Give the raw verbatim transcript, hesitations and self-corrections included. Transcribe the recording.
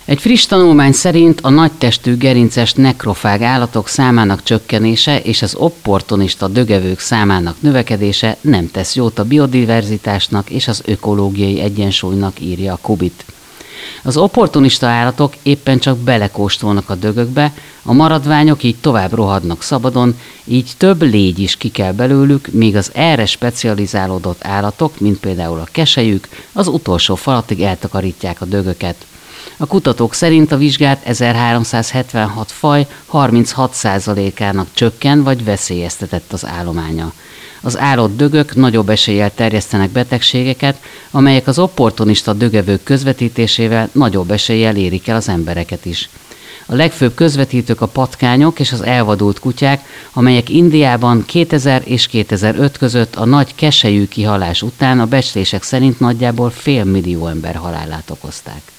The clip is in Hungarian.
Egy friss tanulmány szerint a nagytestű gerinces nekrofág állatok számának csökkenése és az opportunista dögevők számának növekedése nem tesz jót a biodiverzitásnak és az ökológiai egyensúlynak, írja a Kubit. Az opportunista állatok éppen csak belekóstolnak a dögökbe, a maradványok így tovább rohadnak szabadon, így több légy is ki kell belőlük, míg az erre specializálódott állatok, mint például a keselyük, az utolsó falatig eltakarítják a dögöket. A kutatók szerint a vizsgált ezerháromszázhetvenhat faj harminchat százalékának csökken vagy veszélyeztetett az állománya. Az állott dögök nagyobb eséllyel terjesztenek betegségeket, amelyek az opportunista dögevők közvetítésével nagyobb eséllyel érik el az embereket is. A legfőbb közvetítők a patkányok és az elvadult kutyák, amelyek Indiában kétezer és kétezer-öt között a nagy keselyű kihalás után a becslések szerint nagyjából fél millió ember halálát okozták.